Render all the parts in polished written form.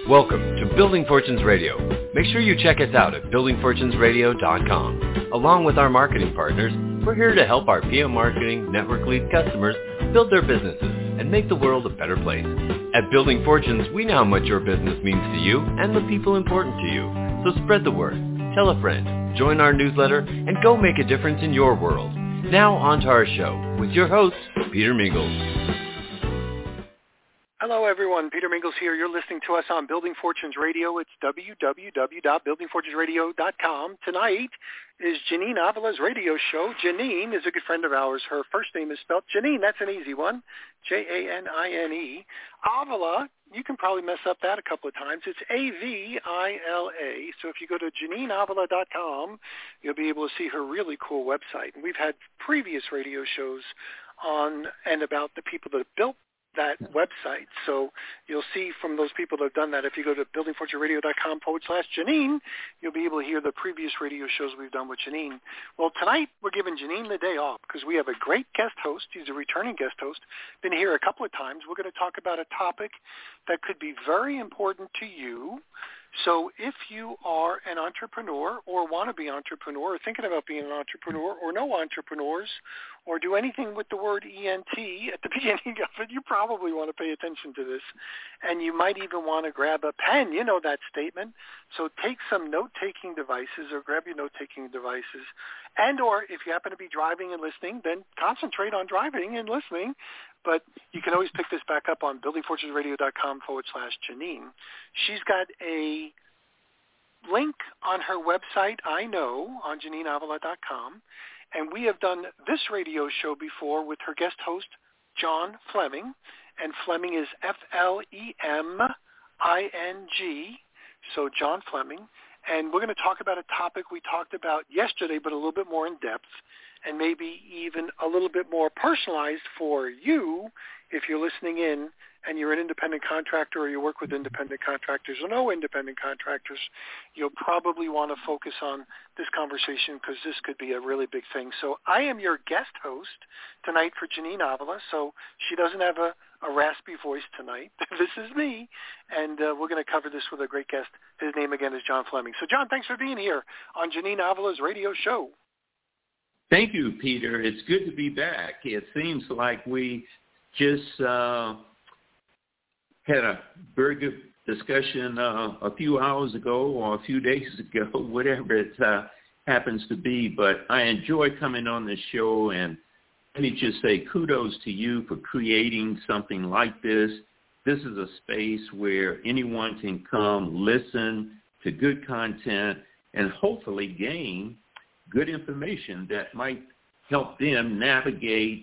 Welcome to Building Fortunes Radio. Make sure you check us out at buildingfortunesradio.com. Along with our marketing partners, we're here to help our PM Marketing Network Lead customers build their businesses and make the world a better place. At Building Fortunes, we know how much your business means to you and the people important to you. So spread the word, tell a friend, join our newsletter, and go make a difference in your world. Now on to our show with your host, Peter Mingles. Hello, everyone. Peter Mingles here. You're listening to us on Building Fortunes Radio. It's www.buildingfortunesradio.com. Tonight is Janine Avala's radio show. Janine is a good friend of ours. Her first name is spelled Janine. That's an easy one. Janine. Avala, you can probably mess up that a couple of times. It's Avila. So if you go to JanineAvala.com, you'll be able to see her really cool website. And we've had previous radio shows on and about the people that built that website. So you'll see from those people that have done that, if you go to buildingfortunesradio.com/Janine, you'll be able to hear the previous radio shows we've done with Janine. Well, tonight we're giving Janine the day off because we have a great guest host. He's a returning guest host, been here a couple of times. We're going to talk about a topic that could be very important to you. So if you are an entrepreneur or want to be an entrepreneur or thinking about being an entrepreneur or know entrepreneurs or do anything with the word ENT at the beginning of it, you probably want to pay attention to this. And you might even want to grab a pen. You know that statement. So take some note-taking devices or grab your note-taking devices. And or if you happen to be driving and listening, then concentrate on driving and listening. But you can always pick this back up on buildingfortunesradio.com/Janine. She's got a link on her website, I know, on JanineAvala.com. And we have done this radio show before with her guest host, John Fleming. And Fleming is Fleming, so John Fleming. And we're going to talk about a topic we talked about yesterday, but a little bit more in depth, and maybe even a little bit more personalized for you if you're listening in and you're an independent contractor or you work with independent contractors or no independent contractors. You'll probably want to focus on this conversation because this could be a really big thing. So I am your guest host tonight for Janine Avala, so she doesn't have a raspy voice tonight. This is me, and we're going to cover this with a great guest. His name again is John Fleming. So John, thanks for being here on Janine Avala's radio show. Thank you, Peter. It's good to be back. It seems like we just had a very good discussion a few hours ago or a few days ago, whatever it happens to be. But I enjoy coming on this show, and let me just say kudos to you for creating something like this. This is a space where anyone can come, listen to good content, and hopefully gain good information that might help them navigate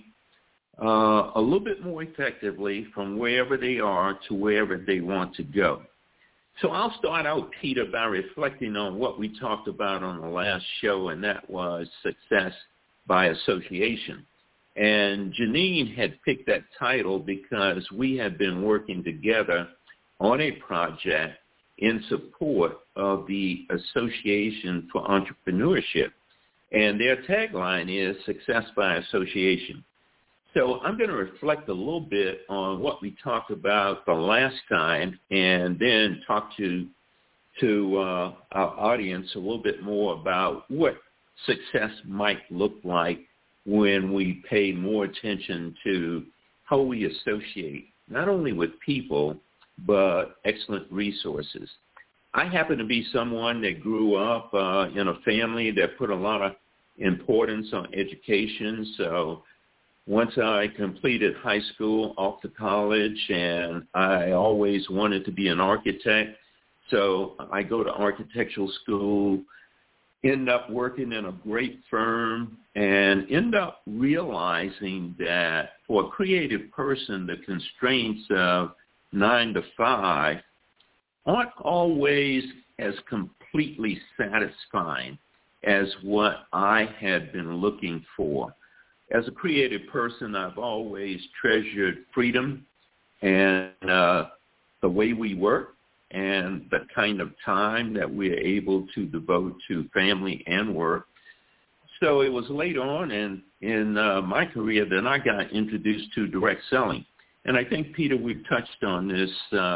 a little bit more effectively from wherever they are to wherever they want to go. So I'll start out, Peter, by reflecting on what we talked about on the last show, and that was success by association. And Janine had picked that title because we had been working together on a project in support of the Association for Entrepreneurship. And their tagline is Success by Association. So I'm going to reflect a little bit on what we talked about the last time and then talk to our audience a little bit more about what success might look like when we pay more attention to how we associate, not only with people, but excellent resources. I happen to be someone that grew up in a family that put a lot of importance on education. So once I completed high school, off to college, and I always wanted to be an architect. So I go to architectural school, end up working in a great firm, and end up realizing that for a creative person, the constraints of 9 to 5 aren't always as completely satisfying as what I had been looking for. As a creative person, I've always treasured freedom and the way we work and the kind of time that we're able to devote to family and work. So it was late on in my career that I got introduced to direct selling. And I think, Peter, we've touched on this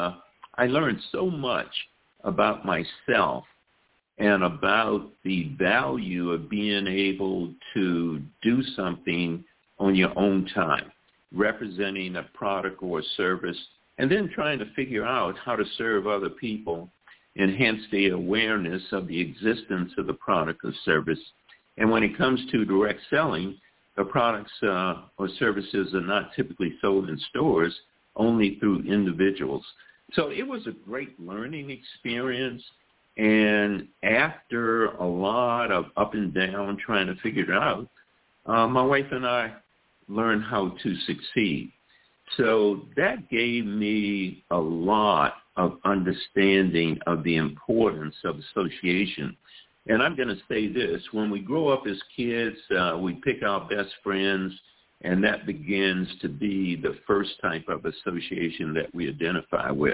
I learned so much about myself and about the value of being able to do something on your own time, representing a product or a service, and then trying to figure out how to serve other people, enhance their awareness of the existence of the product or service. And when it comes to direct selling, the products or services are not typically sold in stores, only through individuals. So it was a great learning experience. And after a lot of up and down trying to figure it out, my wife and I learned how to succeed. So that gave me a lot of understanding of the importance of association. And I'm going to say this, when we grow up as kids, we pick our best friends, and that begins to be the first type of association that we identify with.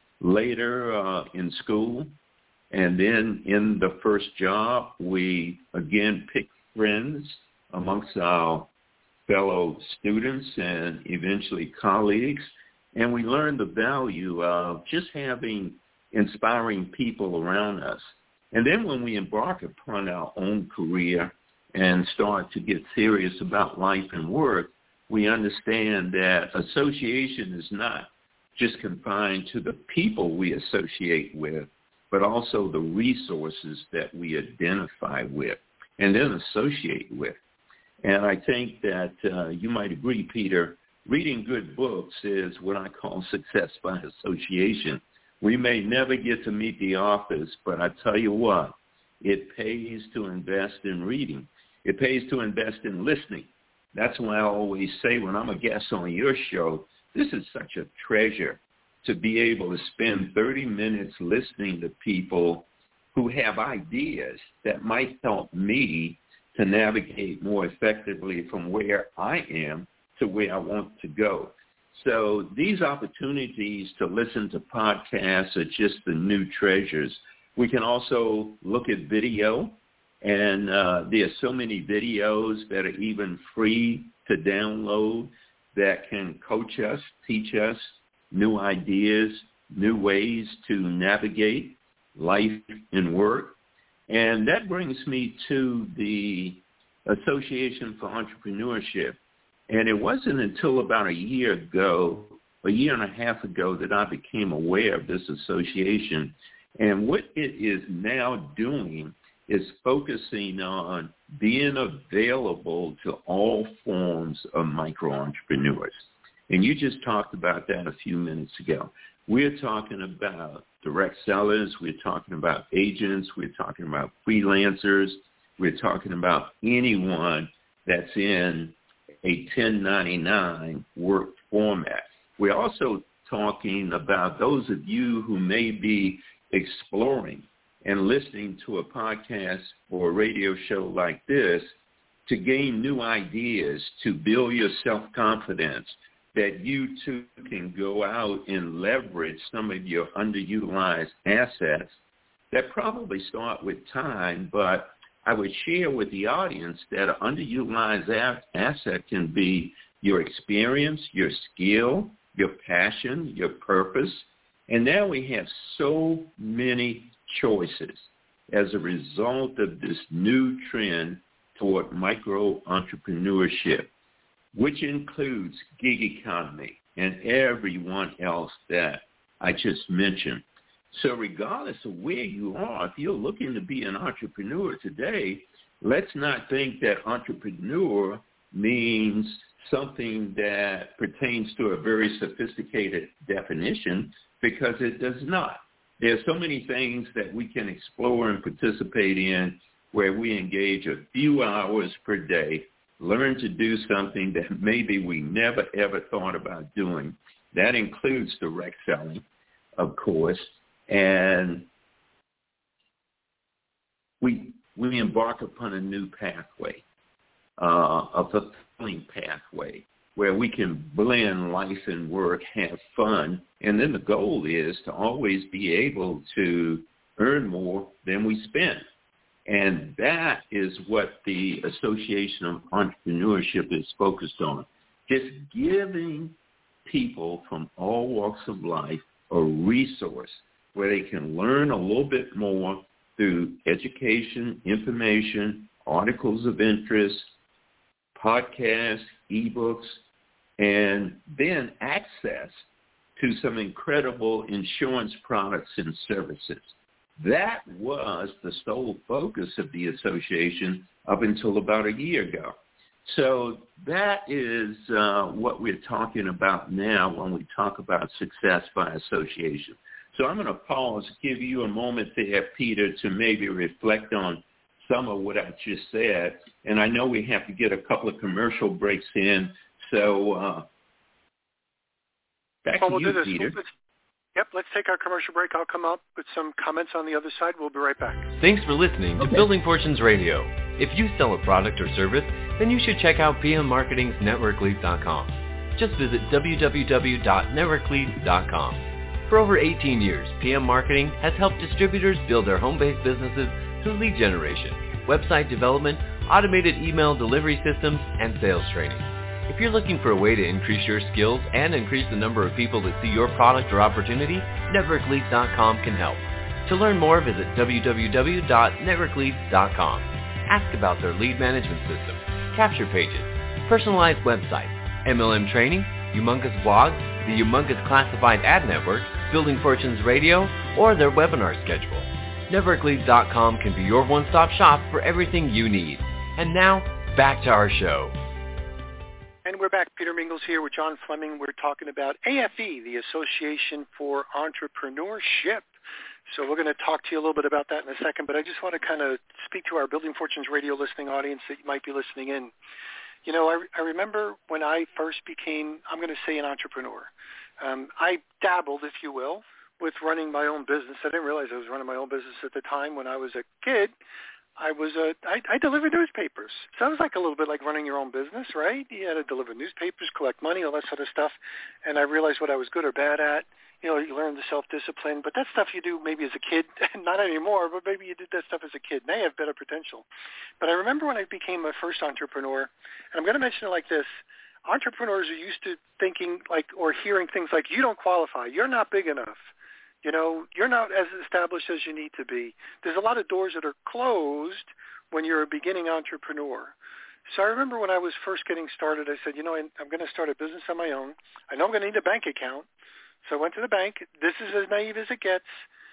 Later in school, and then in the first job, we again pick friends amongst our fellow students and eventually colleagues, and we learn the value of just having inspiring people around us. And then when we embark upon our own career and start to get serious about life and work, we understand that association is not just confined to the people we associate with, but also the resources that we identify with and then associate with. And I think that you might agree, Peter, reading good books is what I call success by association. We may never get to meet the authors, but I tell you what, it pays to invest in reading. It pays to invest in listening. That's why I always say when I'm a guest on your show, this is such a treasure to be able to spend 30 minutes listening to people who have ideas that might help me to navigate more effectively from where I am to where I want to go. So these opportunities to listen to podcasts are just the new treasures. We can also look at video, and there are so many videos that are even free to download that can coach us, teach us new ideas, new ways to navigate life and work. And that brings me to the Association for Entrepreneurship. And it wasn't until about a year and a half ago, that I became aware of this association. And what it is now doing is focusing on being available to all forms of micro-entrepreneurs. And you just talked about that a few minutes ago. We're talking about direct sellers. We're talking about agents. We're talking about freelancers. We're talking about anyone that's in a 1099 work format. We're also talking about those of you who may be exploring and listening to a podcast or a radio show like this to gain new ideas, to build your self-confidence, that you too can go out and leverage some of your underutilized assets that probably start with time, but I would share with the audience that an underutilized asset can be your experience, your skill, your passion, your purpose. And now we have so many choices as a result of this new trend toward micro-entrepreneurship, which includes gig economy and everyone else that I just mentioned. So regardless of where you are, if you're looking to be an entrepreneur today, let's not think that entrepreneur means something that pertains to a very sophisticated definition, because it does not. There are so many things that we can explore and participate in where we engage a few hours per day, learn to do something that maybe we never, ever thought about doing. That includes direct selling, of course. And we embark upon a new pathway, a fulfilling pathway, where we can blend life and work, have fun, and then the goal is to always be able to earn more than we spend. And that is what the Association of Entrepreneurship is focused on, just giving people from all walks of life a resource where they can learn a little bit more through education, information, articles of interest, podcasts, ebooks, and then access to some incredible insurance products and services. That was the sole focus of the association up until about a year ago. So that is what we're talking about now when we talk about success by association. So I'm going to pause, give you a moment there, Peter, to maybe reflect on some of what I just said. And I know we have to get a couple of commercial breaks in. So back to you, Peter. Let's take our commercial break. I'll come up with some comments on the other side. We'll be right back. Thanks for listening to Building Fortunes Radio. If you sell a product or service, then you should check out PM Marketing's NetworkLead.com. Just visit www.networklead.com. For over 18 years, PM Marketing has helped distributors build their home-based businesses through lead generation, website development, automated email delivery systems, and sales training. If you're looking for a way to increase your skills and increase the number of people that see your product or opportunity, NetworkLead.com can help. To learn more, visit www.networklead.com. Ask about their lead management system, capture pages, personalized websites, MLM training, humongous blogs, the humongous classified ad network, Building Fortunes Radio, or their webinar schedule. NetworkLead.com can be your one-stop shop for everything you need. And now, back to our show. And we're back. Peter Mingles here with John Fleming. We're talking about AFE, the Association for Entrepreneurship. So we're going to talk to you a little bit about that in a second, but I just want to kind of speak to our Building Fortunes Radio listening audience that might be listening in. You know, I remember when I first became, I'm going to say, an entrepreneur. I dabbled, if you will, with running my own business. I didn't realize I was running my own business at the time. When I was a kid, I delivered newspapers. Sounds like a little bit like running your own business, right? You had to deliver newspapers, collect money, all that sort of stuff. And I realized what I was good or bad at. You know, you learn the self-discipline, but that stuff you do maybe as a kid, not anymore, but maybe you did that stuff as a kid. Now you have better potential. But I remember when I became my first entrepreneur, and I'm going to mention it like this, entrepreneurs are used to thinking like, or hearing things like, you don't qualify, you're not big enough. You know, you're not as established as you need to be. There's a lot of doors that are closed when you're a beginning entrepreneur. So I remember when I was first getting started, I said, you know, I'm going to start a business on my own. I know I'm going to need a bank account. So I went to the bank. This is as naive as it gets.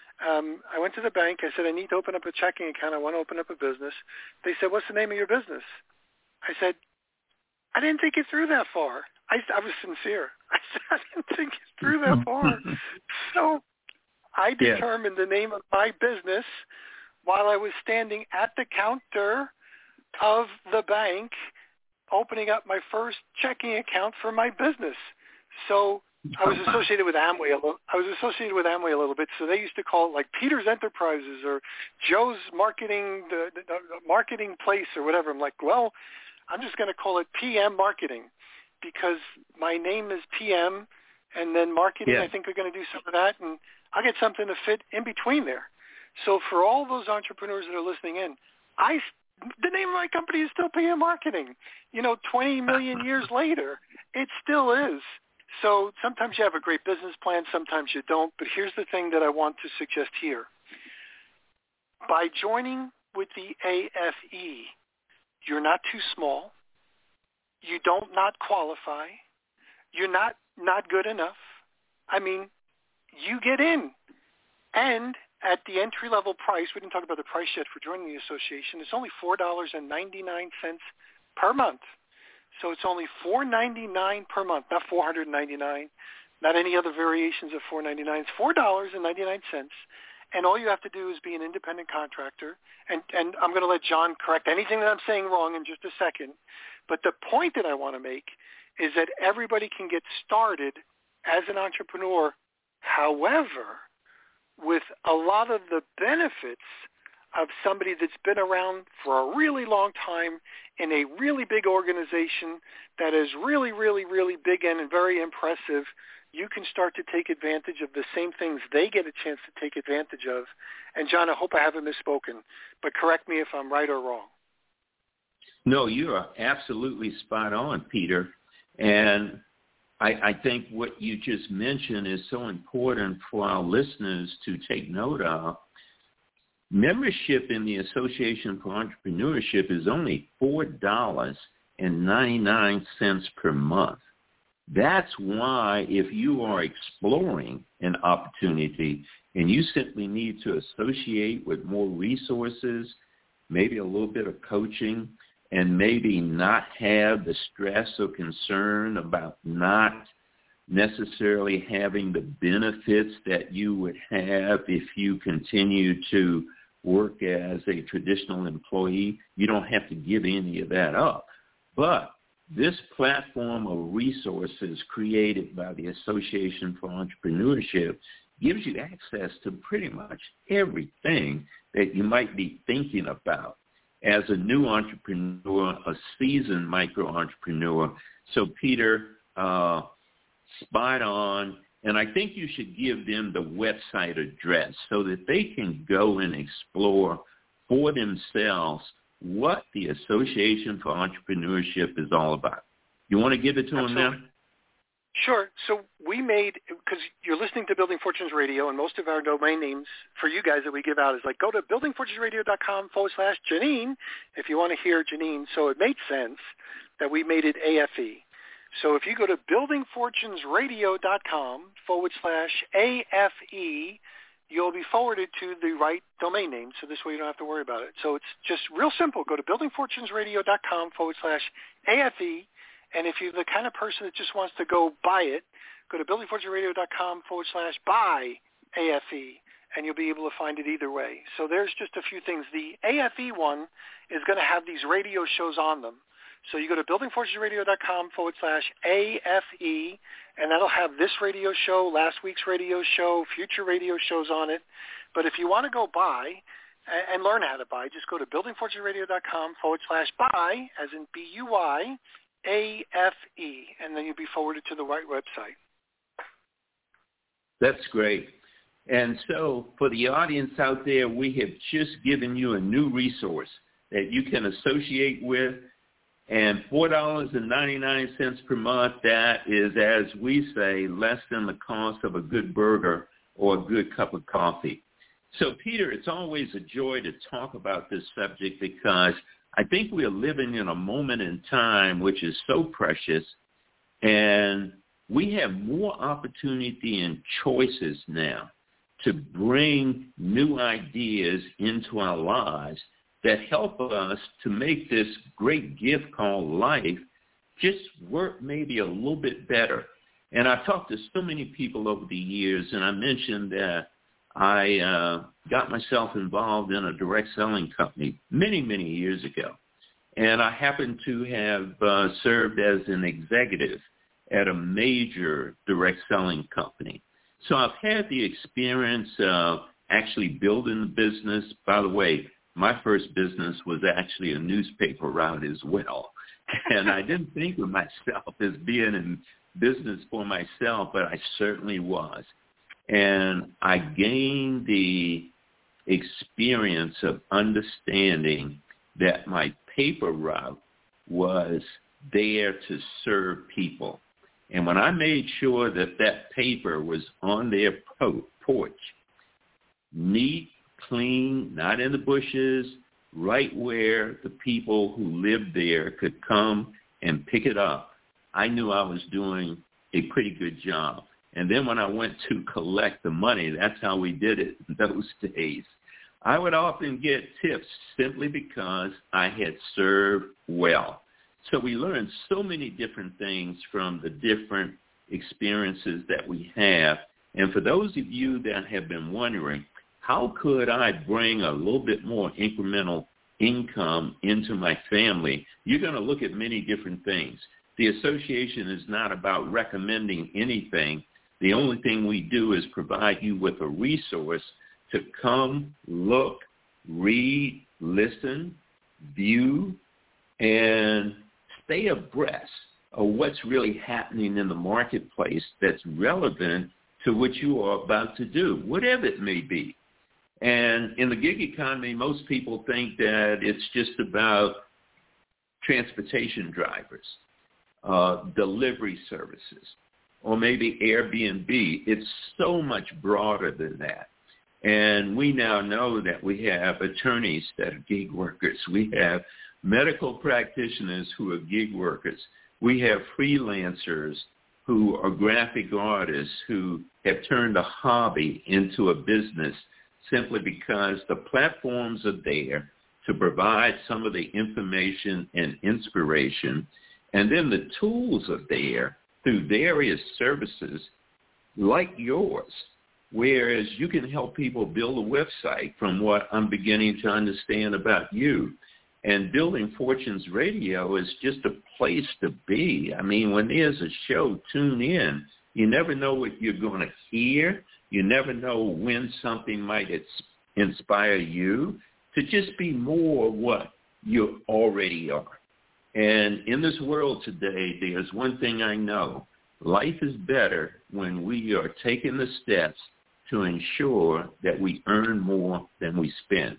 I went to the bank. I said, I need to open up a checking account. I want to open up a business. They said, what's the name of your business? I said, I didn't think it through that far. I was sincere. I said, I didn't think it through that far. So I determined the name of my business while I was standing at the counter of the bank opening up my first checking account for my business. So I was associated with Amway. I was associated with Amway a little bit, so they used to call it like Peter's Enterprises or Joe's Marketing, the Marketing Place or whatever. I'm like, well, I'm just going to call it PM Marketing because my name is PM, and then marketing, I think we're going to do some of that, and I'll get something to fit in between there. So for all those entrepreneurs that are listening in, the name of my company is still PM Marketing. You know, 20 million years later, it still is. So sometimes you have a great business plan, sometimes you don't. But here's the thing that I want to suggest here. By joining with the AFE, you're not too small. You don't not qualify. You're not good enough. I mean, you get in. And at the entry-level price, we didn't talk about the price yet for joining the association, it's only $4.99 per month. So it's only $4.99 per month, not $4.99, not any other variations of $4.99. It's $4.99, and all you have to do is be an independent contractor. And I'm going to let John correct anything that I'm saying wrong in just a second. But the point that I want to make is that everybody can get started as an entrepreneur. However, with a lot of the benefits of somebody that's been around for a really long time in a really big organization that is really, really, really big and very impressive, you can start to take advantage of the same things they get a chance to take advantage of. And John, I hope I haven't misspoken, but correct me if I'm right or wrong. No, you are absolutely spot on, Peter. And I think what you just mentioned is so important for our listeners to take note of. Membership in the Association for Entrepreneurship is only $4.99 per month. That's why if you are exploring an opportunity and you simply need to associate with more resources, maybe a little bit of coaching, and maybe not have the stress or concern about not necessarily having the benefits that you would have if you continue to work as a traditional employee, you don't have to give any of that up. But this platform of resources created by the Association for Entrepreneurship gives you access to pretty much everything that you might be thinking about as a new entrepreneur, a seasoned micro-entrepreneur. So, Peter, spot on. And I think you should give them the website address so that they can go and explore for themselves what the Association for Entrepreneurship is all about. You want to give it to them now? Sure. So we made, because you're listening to Building Fortunes Radio, and most of our domain names for you guys that we give out is like, go to buildingfortunesradio.com/Janine if you want to hear Janine. So it made sense that we made it AFE. So if you go to buildingfortunesradio.com/AFE, you'll be forwarded to the right domain name. So this way you don't have to worry about it. So it's just real simple. Go to buildingfortunesradio.com/AFE. And if you're the kind of person that just wants to go buy it, go to buildingfortunesradio.com/buy-AFE, and you'll be able to find it either way. So there's just a few things. The AFE one is going to have these radio shows on them. So you go to buildingfortunesradio.com/AFE, and that'll have this radio show, last week's radio show, future radio shows on it. But if you want to go buy and learn how to buy, just go to buildingfortunesradio.com/buy, as in BUY-AFE, and then you'll be forwarded to the right website. That's great. And so for the audience out there, we have just given you a new resource that you can associate with. And $4.99 per month, that is, as we say, less than the cost of a good burger or a good cup of coffee. So, Peter, it's always a joy to talk about this subject because I think we are living in a moment in time which is so precious, and we have more opportunity and choices now to bring new ideas into our lives that help us to make this great gift called life just work maybe a little bit better. And I've talked to so many people over the years, and I mentioned that I got myself involved in a direct selling company many, many years ago. And I happened to have served as an executive at a major direct selling company. So I've had the experience of actually building the business. By the way, my first business was actually a newspaper route as well. And I didn't think of myself as being in business for myself, but I certainly was. And I gained the experience of understanding that my paper route was there to serve people. And when I made sure that that paper was on their porch, neat, clean, not in the bushes, right where the people who lived there could come and pick it up, I knew I was doing a pretty good job. And then when I went to collect the money, that's how we did it in those days. I would often get tips simply because I had served well. So we learned so many different things from the different experiences that we have. And for those of you that have been wondering, how could I bring a little bit more incremental income into my family? You're going to look at many different things. The association is not about recommending anything. The only thing we do is provide you with a resource to come, look, read, listen, view, and stay abreast of what's really happening in the marketplace that's relevant to what you are about to do, whatever it may be. And in the gig economy, most people think that it's just about transportation drivers, delivery services, or maybe Airbnb. It's so much broader than that. And we now know that we have attorneys that are gig workers. We have medical practitioners who are gig workers. We have freelancers who are graphic artists who have turned a hobby into a business simply because the platforms are there to provide some of the information and inspiration. And then the tools are there through various services like yours, whereas you can help people build a website from what I'm beginning to understand about you. And Building Fortunes Radio is just a place to be. I mean, when there's a show, tune in. You never know what you're going to hear. You never know when something might inspire you to just be more what you already are. And in this world today, there's one thing I know. Life is better when we are taking the steps to ensure that we earn more than we spend.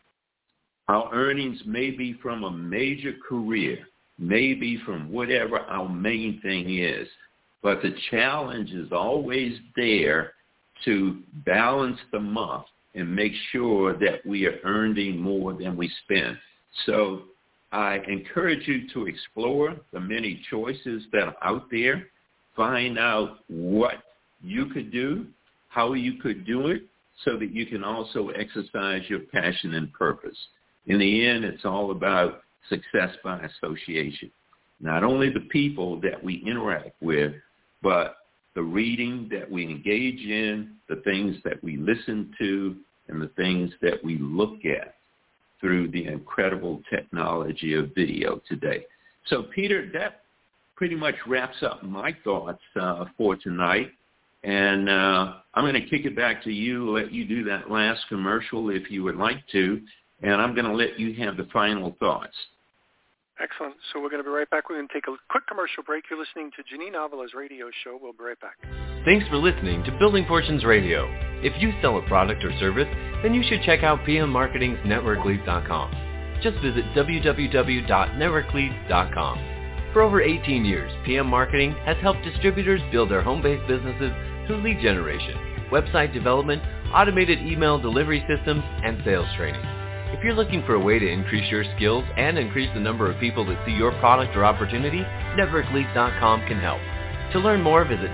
Our earnings may be from a major career, maybe from whatever our main thing is, but the challenge is always there to balance them up and make sure that we are earning more than we spend. So I encourage you to explore the many choices that are out there, find out what you could do, how you could do it, so that you can also exercise your passion and purpose. In the end, it's all about success by association. Not only the people that we interact with, but the reading that we engage in, the things that we listen to, and the things that we look at through the incredible technology of video today. So, Peter, that pretty much wraps up my thoughts for tonight. And I'm going to kick it back to you, let you do that last commercial if you would like to, and I'm going to let you have the final thoughts. Excellent. So we're going to be right back. We're going to take a quick commercial break. You're listening to Janine Avila's radio show. We'll be right back. Thanks for listening to Building Fortunes Radio. If you sell a product or service, then you should check out PM Marketing's NetworkLeads.com. Just visit www.networkleads.com. For over 18 years, PM Marketing has helped distributors build their home-based businesses through lead generation, website development, automated email delivery systems, and sales training. If you're looking for a way to increase your skills and increase the number of people that see your product or opportunity, NetworkLeads.com can help. To learn more, visit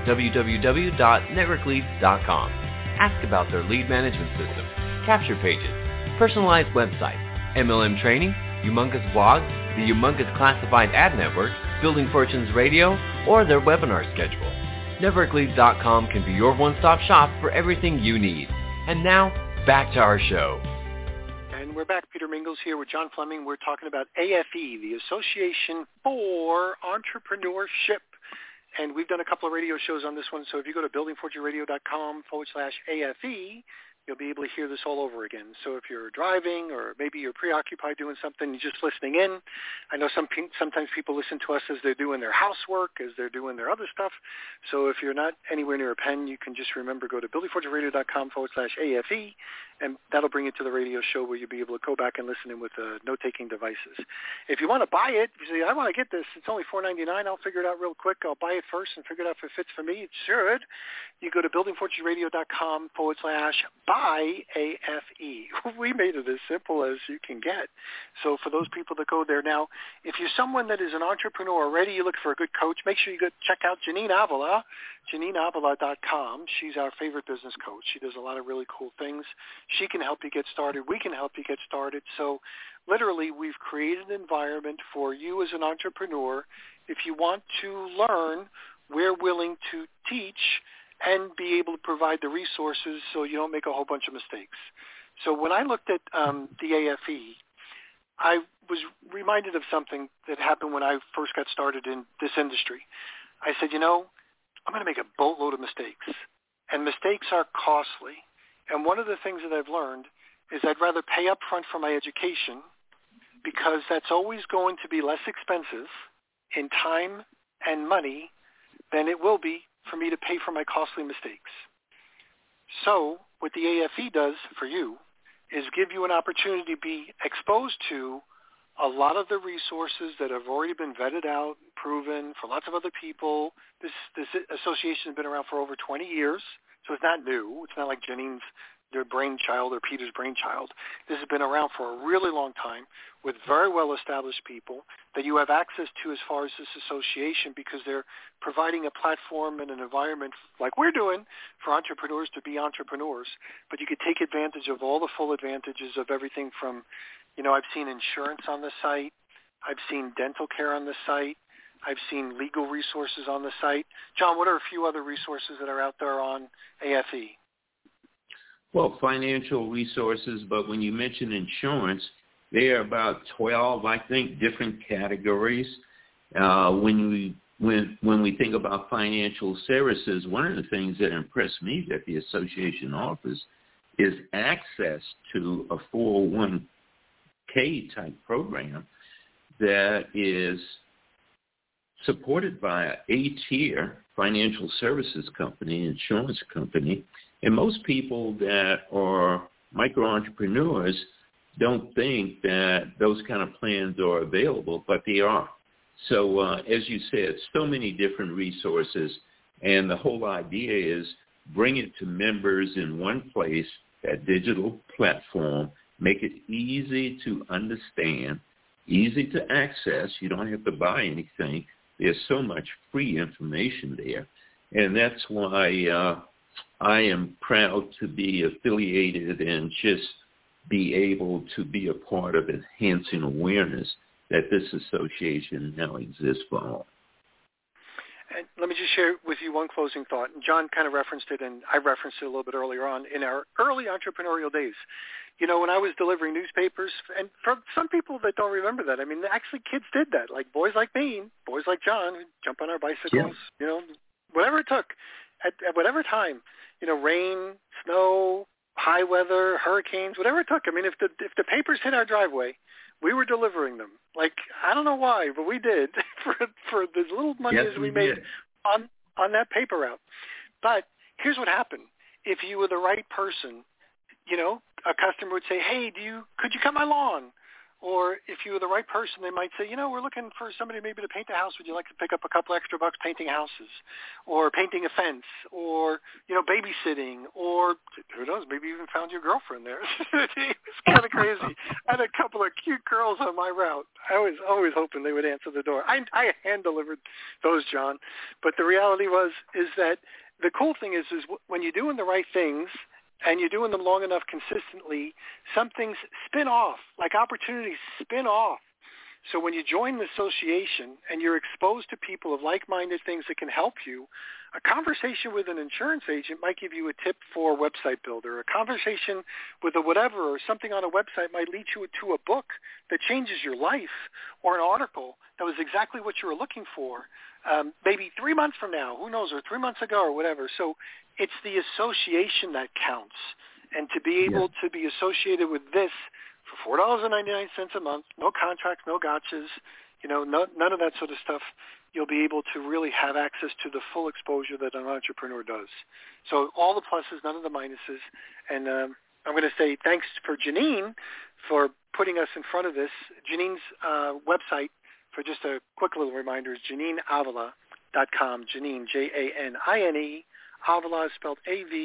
www.networkleads.com. Ask about their lead management system, capture pages, personalized websites, MLM training, humongous blogs, the humongous classified ad network, Building Fortunes Radio, or their webinar schedule. NetworkLeads.com can be your one-stop shop for everything you need. And now, back to our show. And we're back. Peter Mingles here with John Fleming. We're talking about AFE, the Association for Entrepreneurship. And we've done a couple of radio shows on this one. So if you go to buildingfortuneradio.com/AFE, you'll be able to hear this all over again. So if you're driving or maybe you're preoccupied doing something, you're just listening in. I know sometimes people listen to us as they're doing their housework, as they're doing their other stuff. So if you're not anywhere near a pen, you can just remember, go to buildingfortuneradio.com/AFE, and that'll bring you to the radio show where you'll be able to go back and listen in with note-taking devices. If you want to buy it, if you say, I want to get this, it's only $4.99, I'll figure it out real quick. I'll buy it first and figure it out if it fits for me. It should. You go to buildingfortuneradio.com/buy-AFE. We made it as simple as you can get. So for those people that go there now, if you're someone that is an entrepreneur already, you look for a good coach, make sure you go check out Janine Avila, JanineAvila.com. She's our favorite business coach. She does a lot of really cool things. She can help you get started. We can help you get started. So literally, we've created an environment for you as an entrepreneur. If you want to learn, we're willing to teach and be able to provide the resources so you don't make a whole bunch of mistakes. So when I looked at the AFE, I was reminded of something that happened when I first got started in this industry. I said, I'm going to make a boatload of mistakes, and mistakes are costly. And one of the things that I've learned is I'd rather pay up front for my education, because that's always going to be less expensive in time and money than it will be for me to pay for my costly mistakes. So what the AFE does for you is give you an opportunity to be exposed to a lot of the resources that have already been vetted out, proven for lots of other people. This association has been around for over 20 years, so it's not new. It's not like Janine's their brainchild or Peter's brainchild. This has been around for a really long time with very well-established people that you have access to as far as this association, because they're providing a platform and an environment like we're doing for entrepreneurs to be entrepreneurs. But you could take advantage of all the full advantages of everything from, I've seen insurance on the site. I've seen dental care on the site. I've seen legal resources on the site. John, what are a few other resources that are out there on AFE? Well, financial resources, but when you mention insurance, there are about 12, I think, different categories. When we think about financial services, one of the things that impressed me that the association offers is access to a 401k type program that is supported by an A-tier financial services company, insurance company. And most people that are micro-entrepreneurs don't think that those kind of plans are available, but they are. So as you said, so many different resources, and the whole idea is bring it to members in one place, that digital platform, make it easy to understand, easy to access. You don't have to buy anything. There's so much free information there, and that's why I am proud to be affiliated and just be able to be a part of enhancing awareness that this association now exists for all. And let me just share with you one closing thought. And John kind of referenced it, and I referenced it a little bit earlier on in our early entrepreneurial days. When I was delivering newspapers, and for some people that don't remember that, actually kids did that, like boys like me, boys like John, who jump on our bicycles, whatever it took, at whatever time, rain, snow, high weather, hurricanes, whatever it took. If the papers hit our driveway, we were delivering them. Like, I don't know why, but we did for as little money as we made on that paper route. But here's what happened. If you were the right person, a customer would say, hey, could you cut my lawn? Or if you were the right person, they might say, we're looking for somebody maybe to paint the house. Would you like to pick up a couple extra bucks painting houses or painting a fence or, babysitting, or who knows, maybe even found your girlfriend there. It's kind of crazy. I had a couple of cute girls on my route. I was always hoping they would answer the door. I hand-delivered those, John. But the reality is that the cool thing is when you're doing the right things, and you're doing them long enough consistently, some things spin off, like opportunities spin off. So when you join the association and you're exposed to people of like-minded things that can help you, a conversation with an insurance agent might give you a tip for a website builder. A conversation with a whatever or something on a website might lead you to a book that changes your life, or an article that was exactly what you were looking for. Maybe 3 months from now, who knows, or 3 months ago or whatever. So it's the association that counts. And to be able to be associated with this for $4.99 a month, no contracts, no gotchas, none of that sort of stuff, you'll be able to really have access to the full exposure that an entrepreneur does. So all the pluses, none of the minuses. And I'm going to say thanks for Janine for putting us in front of this. Janine's website, for just a quick little reminder, is JanineAvila.com. Janine, Janine, Avila is spelled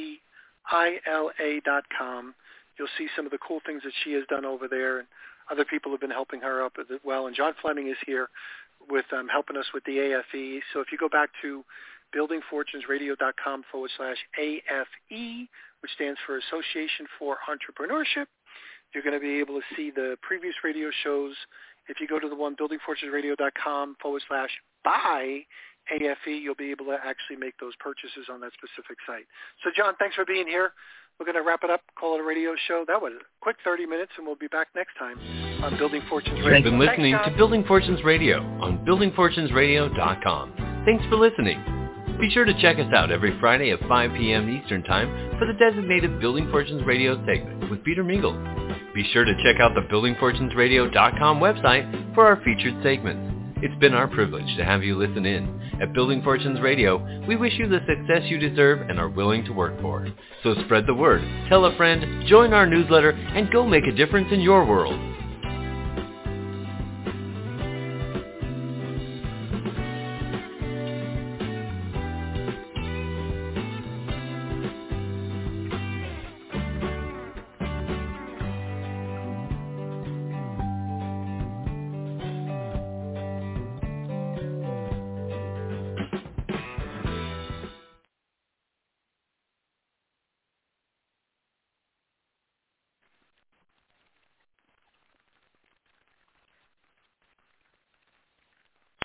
AVILA.com. You'll see some of the cool things that she has done over there, and other people have been helping her up as well. And John Fleming is here with helping us with the AFE. So if you go back to buildingfortunesradio.com/AFE, which stands for Association for Entrepreneurship, you're going to be able to see the previous radio shows. If you go to the one buildingfortunesradio.com/buy AFE, you'll be able to actually make those purchases on that specific site. So, John, thanks for being here. We're going to wrap it up, call it a radio show. That was a quick 30 minutes, and we'll be back next time on Building Fortunes Radio. You've been listening to Building Fortunes Radio on buildingfortunesradio.com. Thanks for listening. Be sure to check us out every Friday at 5 p.m. Eastern Time for the designated Building Fortunes Radio segment with Peter Mingle. Be sure to check out the buildingfortunesradio.com website for our featured segments. It's been our privilege to have you listen in. At Building Fortunes Radio, we wish you the success you deserve and are willing to work for. So spread the word, tell a friend, join our newsletter, and go make a difference in your world.